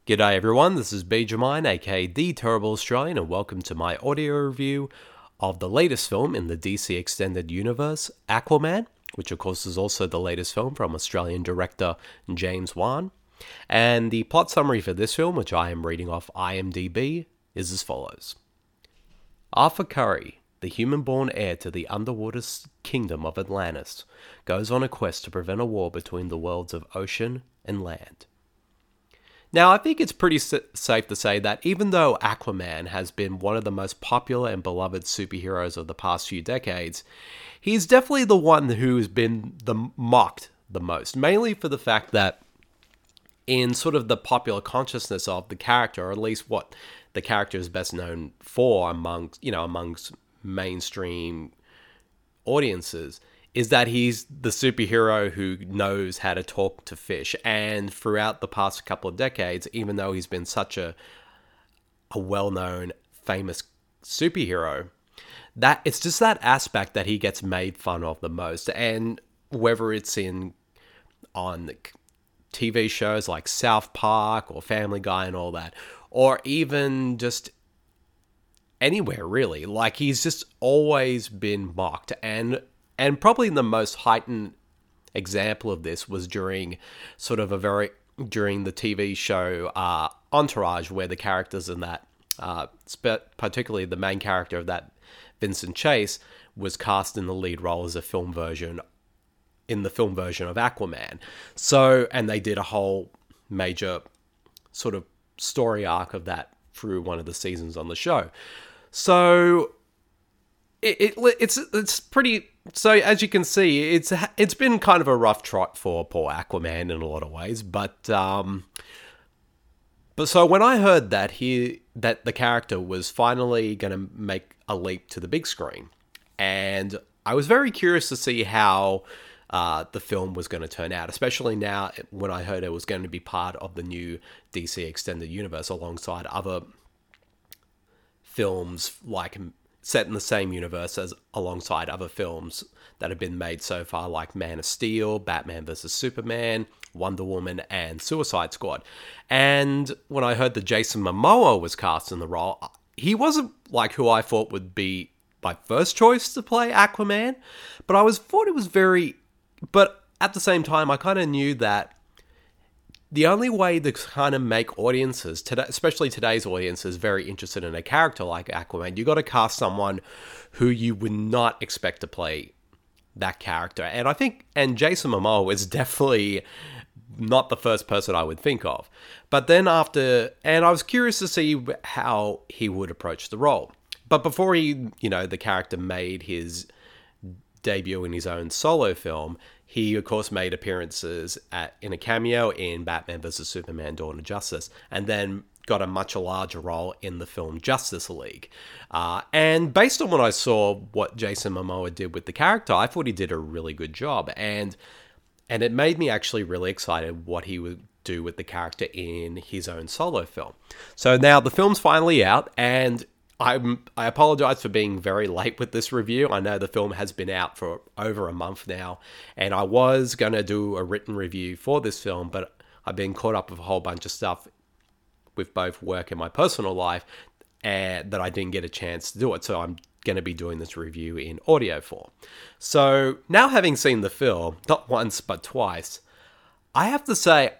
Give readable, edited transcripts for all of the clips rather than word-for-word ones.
G'day everyone, this is Benjamin, aka The Terrible Australian, and welcome to my audio review of the latest film in the DC Extended Universe, Aquaman, which of course is also the latest film from Australian director James Wan. And the plot summary for this film, which I am reading off IMDb, is as follows. Arthur Curry, the human-born heir to the underwater kingdom of Atlantis, goes on a quest to prevent a war between the worlds of ocean and land. Now, I think it's pretty safe to say that even though Aquaman has been one of the most popular and beloved superheroes of the past few decades, he's definitely the one who's been mocked the most, mainly for the fact that in sort of the popular consciousness of the character, or at least what the character is best known for amongst mainstream audiences, is that he's the superhero who knows how to talk to fish. And throughout the past couple of decades, even though he's been such a well-known, famous superhero, that it's just that aspect that he gets made fun of the most. And whether it's on TV shows like South Park or Family Guy and all that, or even just anywhere really, like he's just always been mocked. And probably the most heightened example of this was during the TV show Entourage, where the characters in that, particularly the main character of that, Vincent Chase, was cast in the lead role as the film version of Aquaman. So, and they did a whole major sort of story arc of that through one of the seasons on the show. So it's pretty. So as you can see, it's been kind of a rough trot for poor Aquaman in a lot of ways. But so when I heard that the character was finally going to make a leap to the big screen, and I was very curious to see how the film was going to turn out, especially now when I heard it was going to be part of the new DC Extended Universe alongside other films like set in the same universe as alongside other films that have been made so far, like Man of Steel, Batman vs. Superman, Wonder Woman, and Suicide Squad. And when I heard that Jason Momoa was cast in the role, he wasn't like who I thought would be my first choice to play Aquaman, but but at the same time, I kind of knew that the only way to kind of make audiences, especially today's audiences, very interested in a character like Aquaman, you got to cast someone who you would not expect to play that character. And I think, Jason Momoa is definitely not the first person I would think of. But then and I was curious to see how he would approach the role. But before the character made his debut in his own solo film, he of course made appearances in a cameo in Batman vs. Superman: Dawn of Justice, and then got a much larger role in the film Justice League. And based on what I saw, what Jason Momoa did with the character, I thought he did a really good job, and it made me actually really excited what he would do with the character in his own solo film. So now the film's finally out, and I apologize for being very late with this review. I know the film has been out for over a month now, and I was going to do a written review for this film, but I've been caught up with a whole bunch of stuff with both work and my personal life, and that I didn't get a chance to do it. So I'm going to be doing this review in audio form. So now, having seen the film, not once but twice, I have to say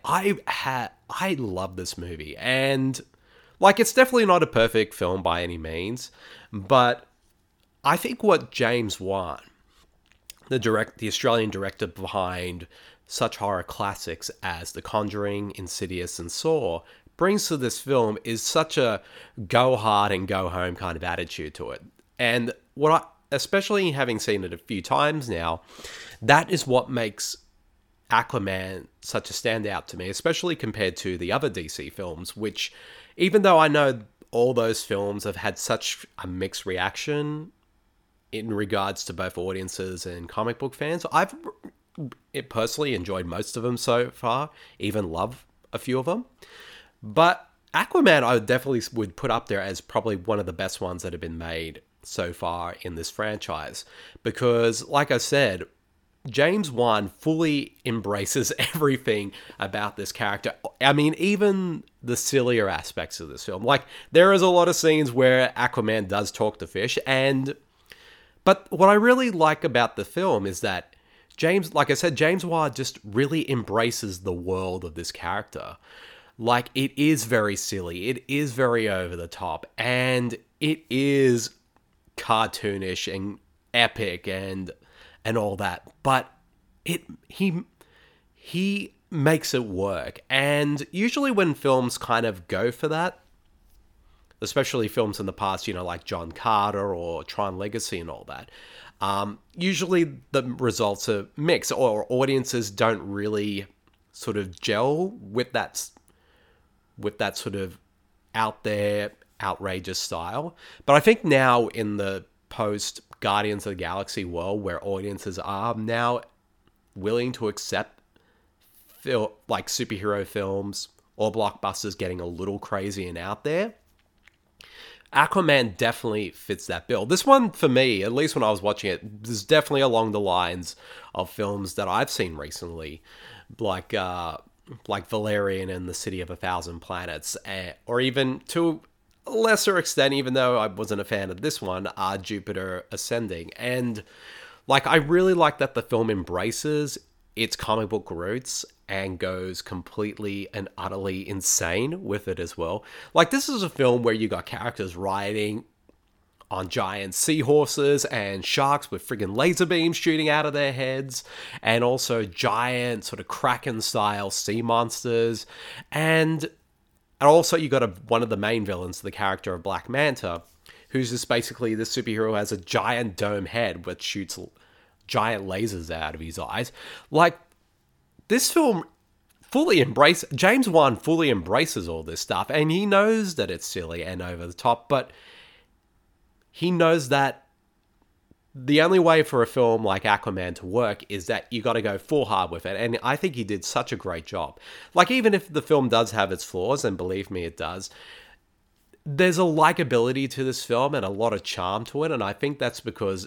I love this movie. And like, it's definitely not a perfect film by any means, but I think what James Wan, the Australian director behind such horror classics as The Conjuring, Insidious, and Saw, brings to this film is such a go hard and go home kind of attitude to it. And especially having seen it a few times now, that is what makes Aquaman such a standout to me, especially compared to the other DC films, which, even though I know all those films have had such a mixed reaction in regards to both audiences and comic book fans, I've personally enjoyed most of them so far, even love a few of them. But Aquaman, I definitely would put up there as probably one of the best ones that have been made so far in this franchise. Because, like I said, James Wan fully embraces everything about this character. I mean, even the sillier aspects of this film. Like, there is a lot of scenes where Aquaman does talk to fish, but what I really like about the film is that like I said, James Wan just really embraces the world of this character. Like, it is very silly, it is very over the top, and it is cartoonish and epic and all that, but he makes it work. And usually when films kind of go for that, especially films in the past, like John Carter or Tron Legacy and all that, usually the results are mixed, or audiences don't really sort of gel with that sort of out there, outrageous style. But I think now in the post Guardians of the Galaxy world, where audiences are now willing to accept like superhero films or blockbusters getting a little crazy and out there, Aquaman definitely fits that bill. This one, for me, at least when I was watching it, is definitely along the lines of films that I've seen recently, like Valerian and the City of a Thousand Planets, or even to a lesser extent, even though I wasn't a fan of this one, Jupiter Ascending. And like, I really like that the film embraces its comic book roots and goes completely and utterly insane with it as well. Like, this is a film where you got characters riding on giant seahorses and sharks with friggin' laser beams shooting out of their heads, and also giant sort of Kraken-style sea monsters. And also you got one of the main villains, the character of Black Manta, who's just basically the superhero who has a giant dome head which shoots giant lasers out of his eyes. Like, this film James Wan fully embraces all this stuff, and he knows that it's silly and over the top, but he knows that the only way for a film like Aquaman to work is that you got to go full hard with it, and I think he did such a great job. Like, even if the film does have its flaws, and believe me, it does, there's a likability to this film and a lot of charm to it, and I think that's because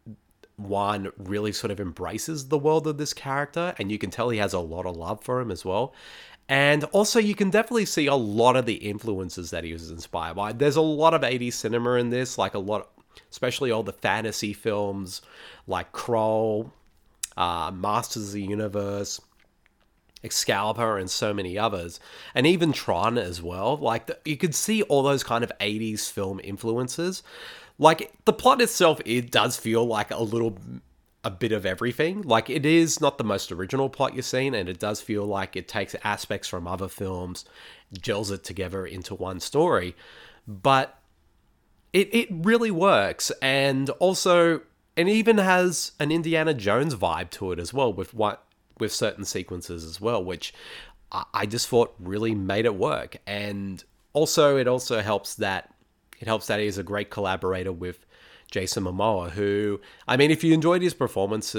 Wan really sort of embraces the world of this character, and you can tell he has a lot of love for him as well. And also, you can definitely see a lot of the influences that he was inspired by. There's a lot of 80s cinema in this, like especially all the fantasy films, like Kroll, Masters of the Universe, Excalibur, and so many others, and even Tron as well. Like, you could see all those kind of 80s film influences. Like, the plot itself, it does feel like a bit of everything. Like, it is not the most original plot you've seen, and it does feel like it takes aspects from other films, gels it together into one story. But it really works, and also, it even has an Indiana Jones vibe to it as well, with certain sequences as well, which I just thought really made it work. And also, it helps that he's a great collaborator with Jason Momoa, who, I mean, if you enjoyed his performance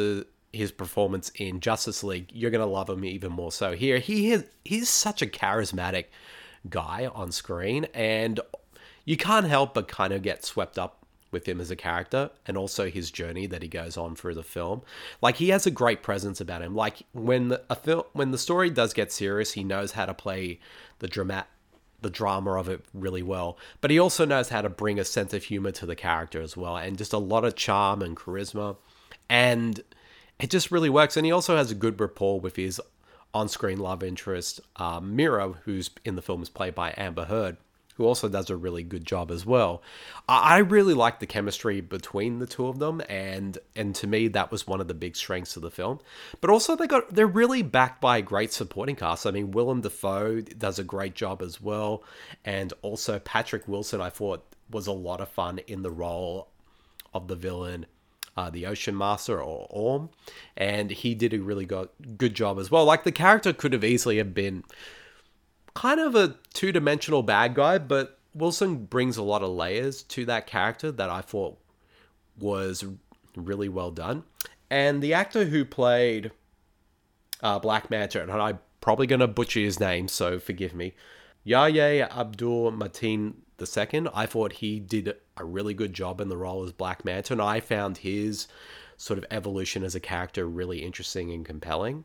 in Justice League, you're going to love him even more so here. He's such a charismatic guy on screen, and you can't help but kind of get swept up with him as a character, and also his journey that he goes on through the film. Like, he has a great presence about him. Like, when the story does get serious, he knows how to play the drama of it really well, but he also knows how to bring a sense of humor to the character as well, and just a lot of charm and charisma, and it just really works. And he also has a good rapport with his on-screen love interest, Mira, who's in the film is played by Amber Heard, who also does a really good job as well. I really like the chemistry between the two of them, and to me, that was one of the big strengths of the film. But also, they're really backed by a great supporting cast. I mean, Willem Dafoe does a great job as well, and also Patrick Wilson, I thought, was a lot of fun in the role of the villain, the Ocean Master, or Orm, and he did a really good job as well. Like, the character could have easily have been kind of a two-dimensional bad guy, but Wilson brings a lot of layers to that character that I thought was really well done. And the actor who played Black Manta, and I'm probably going to butcher his name, so forgive me, Yahya Abdul-Mateen II, I thought he did a really good job in the role as Black Manta, and I found his sort of evolution as a character really interesting and compelling.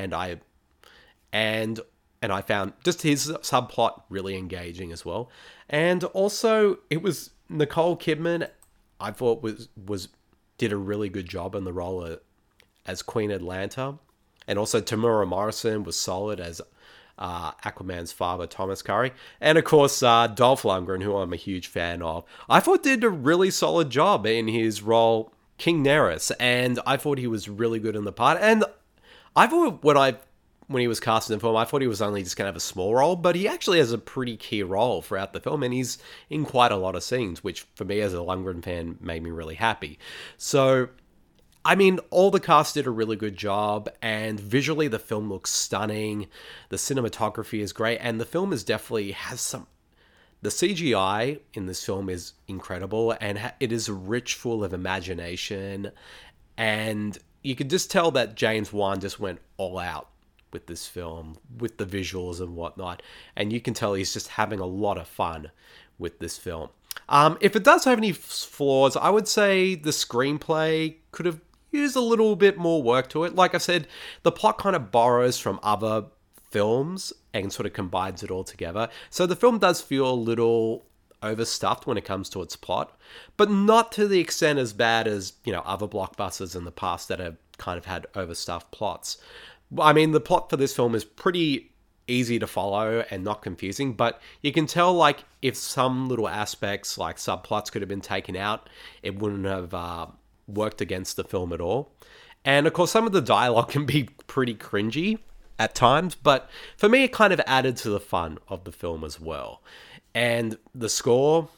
And I found just his subplot really engaging as well. And also, it was Nicole Kidman. I thought was did a really good job in the role as Queen Atlanta, and also Tamura Morrison was solid as Aquaman's father, Thomas Curry, and of course Dolph Lundgren, who I'm a huge fan of. I thought did a really solid job in his role, King Nereus, and I thought he was really good in the part. And I thought when he was cast in the film, I thought he was only just going to have a small role, but he actually has a pretty key role throughout the film, and he's in quite a lot of scenes, which for me as a Lundgren fan made me really happy. So, I mean, all the cast did a really good job, and visually the film looks stunning. The cinematography is great, and the film is definitely has some... The CGI in this film is incredible, and it is rich, full of imagination, and you could just tell that James Wan just went all out with this film, with the visuals and whatnot, and you can tell he's just having a lot of fun with this film. If it does have any flaws, I would say the screenplay could have used a little bit more work to it. Like I said, the plot kind of borrows from other films and sort of combines it all together. So the film does feel a little overstuffed when it comes to its plot, but not to the extent as bad as, other blockbusters in the past that have kind of had overstuffed plots. I mean, the plot for this film is pretty easy to follow and not confusing, but you can tell, like, if some little aspects, like subplots, could have been taken out, it wouldn't have worked against the film at all. And, of course, some of the dialogue can be pretty cringy at times, but for me, it kind of added to the fun of the film as well. And the score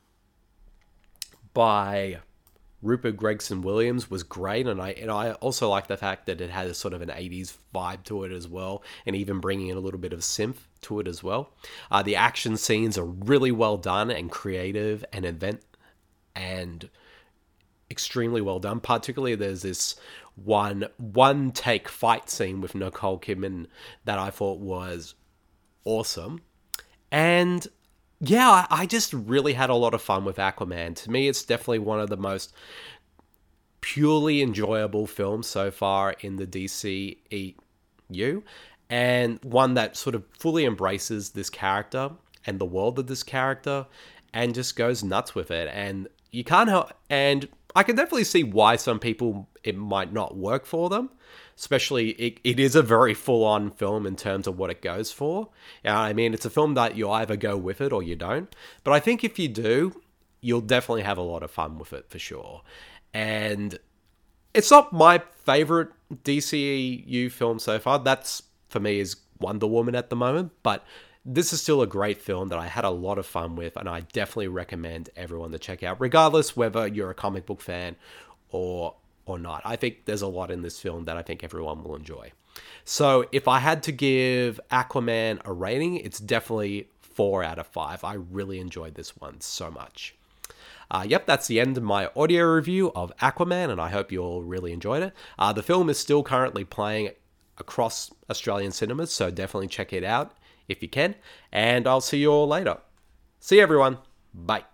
by Rupert Gregson-Williams was great, and I also like the fact that it had a sort of an 80s vibe to it as well, and even bringing in a little bit of synth to it as well. The action scenes are really well done and creative and extremely well done. Particularly, there's this one take fight scene with Nicole Kidman that I thought was awesome, and yeah, I just really had a lot of fun with Aquaman. To me, it's definitely one of the most purely enjoyable films so far in the DCEU, and one that sort of fully embraces this character and the world of this character and just goes nuts with it. And you can't help, and I can definitely see why some people it might not work for them. Especially, it is a very full-on film in terms of what it goes for. I mean, it's a film that you either go with it or you don't. But I think if you do, you'll definitely have a lot of fun with it for sure. And it's not my favorite DCEU film so far. That's, for me, is Wonder Woman at the moment. But this is still a great film that I had a lot of fun with, and I definitely recommend everyone to check out, regardless whether you're a comic book fan or not. I think there's a lot in this film that I think everyone will enjoy. So if I had to give Aquaman a rating, it's definitely 4 out of 5. I really enjoyed this one so much. Yep, that's the end of my audio review of Aquaman, and I hope you all really enjoyed it. The film is still currently playing across Australian cinemas, so definitely check it out if you can, and I'll see you all later. See you, everyone. Bye.